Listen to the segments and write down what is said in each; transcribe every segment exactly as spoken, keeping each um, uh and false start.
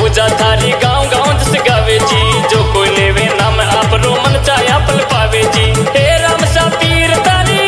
पूजा थारी गाँव गाँव जस गावे जी। जो कोई लेवे नाम आप रो मन चाहे पल पावे जी। हे राम सा पीर तारी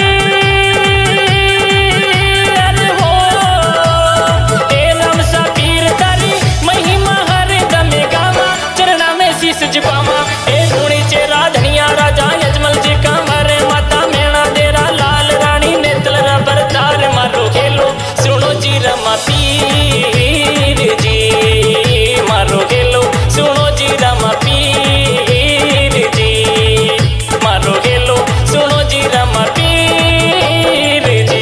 अरे हो, हे राम सा पीर तारी महिमा हर दमे गावा। चरणा में शीश झुकावा हे धूणी चेरा धनिया राजा यजमल जी का मारे माता मेणा देरा लाल रानी नेतल रबर तार मारो खेलो सुनो जी रमा पीर जी। मारो खेलो सुनो जी रमा पीर जी। मारो खेलो सुनो जी रमा पीर जी।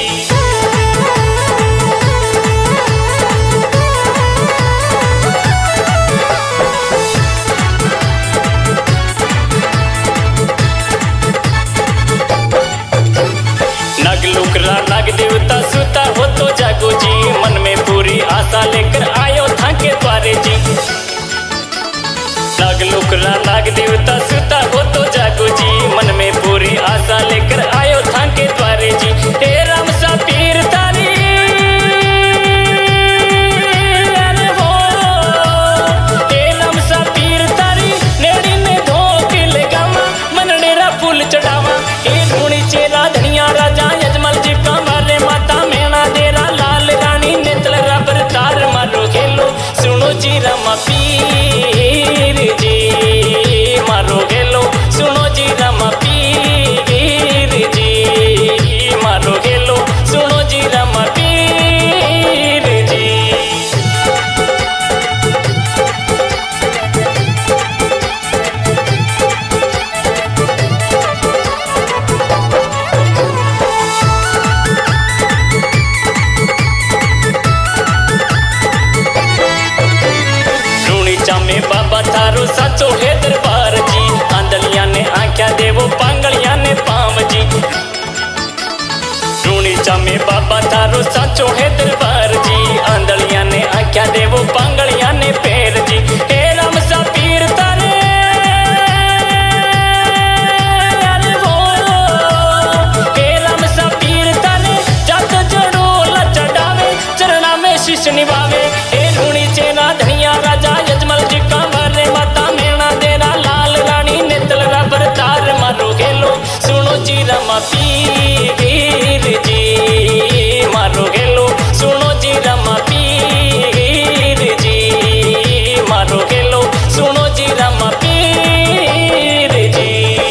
नग लुकरा नग देवता सुता हो तो जागो जी। मन में पूरी आशा लेकर आयो था के द्वारे जी। नग लुकरा नाग देवता सुता हो तो जागो जी। मन में पूरी आशा लेकर आयो था के द्वारे जी। हे राम सा पीर तारी अरे हो, हे राम सा पीर तारी नेड़ी ने धोके लगावा मन डेरा फूल चढ़ावा। हे धूणी चेरा धनिया राजा यजमल जी का मारे माता मेणा देरा लाल रानी नेतल रबर तार मारो खेलो सुनो जी रमा पीर जी। मारो खेलो सुनो जी रमा पीर जी। मारो खेलो सुनो जी रमा पीर जी। में बाबा थारो साचो है दरबार जी। आंदलिया ने आख्या देवो पांगलिया ने पाम जी। रूणीचा में बाबा थारो साचो है दरबार जी। आंदलिया ने आख्या देवो पांगलिया ने पैर जी। हे राम सा पीर तारे अरे हो, हे राम सा पीर तारे जात जड़ो ला चढ़ावे चरणा में शीश निभावे। हे रूणी चेना धनिया राजा यजमल जी का मारे माता मेणा देरा लाल रानी नेतल रबर तार मारो खेलो सुनो जी रमा पीर जी। मारो खेलो सुनो जी रमा पीर जी। मारो खेलो सुनो जी रमा पीर जी।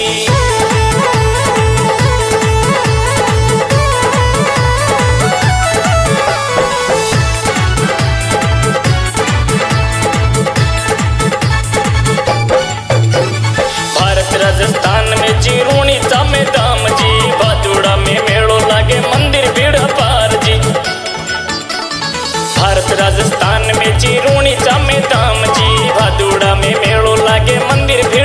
राजस्थान में जी रूणीचा में धाम जी। भादुड़ा में मेड़ो लागे मंदिर भीड़ पार जी। भारत राजस्थान में जी रूणीचा में धाम जी। भादुड़ा में मेड़ो लागे मंदिर भीड़